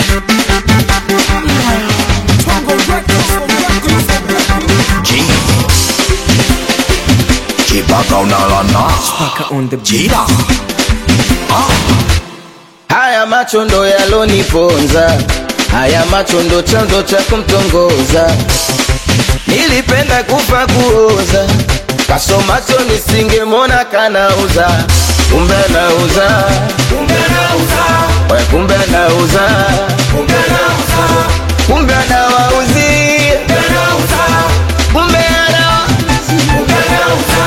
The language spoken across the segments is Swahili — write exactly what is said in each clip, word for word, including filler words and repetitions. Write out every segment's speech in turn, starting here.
Chipaka unalana Chipaka on the beat. Haya macho ndo yaloniponza, haya macho ndo chanzo cha kumtongoza. Nilipenda kufa kuoza, kasomacho nisingemona kanauza. Kumbe nauza, kumbe nauza, we kumbe nauza, kumbe nauza, kumbe nawauzi, kumbe nauza, kumbe nauza, kumbe nauza.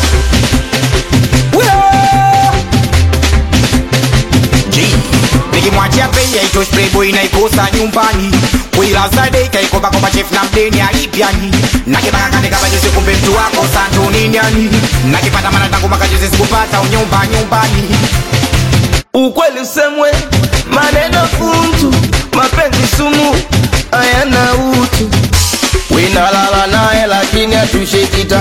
Nikimwachia penya ito spray boy na ikosa nyumbani. Kuila side kaikopa kwa chef na mdeni alipiani. Nakipaka katika bajuzi kumbe mtu wako santo ni nani. Nakipata mana tangu makajuzi sikupata unyumba nyumbani. Ukweli usemwe, maneno kuntu, mapenzi sumu, hayana utu. Winalala nae lakini atushekita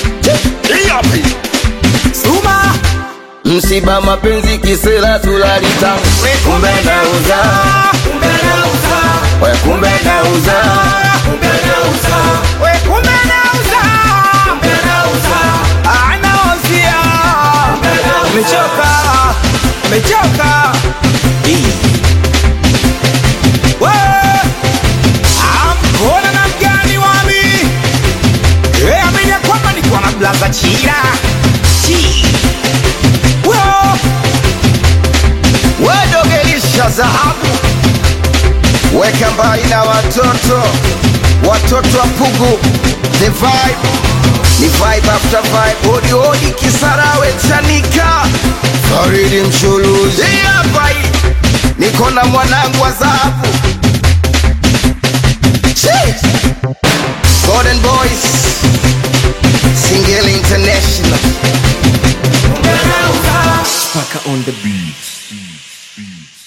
Suma msiba mapenzi kisela tulalita. Kumbe nauza, kumbe nauza, we kumbe nauza, kumbe nauza, we kumbe nauza, kumbe nauza, anaozia kumbe nauza. mechoka mechoka we amkona na mgani wami e amini ya kwamba nikuwa na blaza chira chi Wedogelisha zahabu, weka mbali na watoto, watoto wa Pugu. The vibe, ni vibe after vibe. Odi odi Kisarawe Chanika, Faridi Mshuluzi. Hapa hii, niko na mwanangu wa zahabu. Golden Boys, Single International. Chipaka on the beat.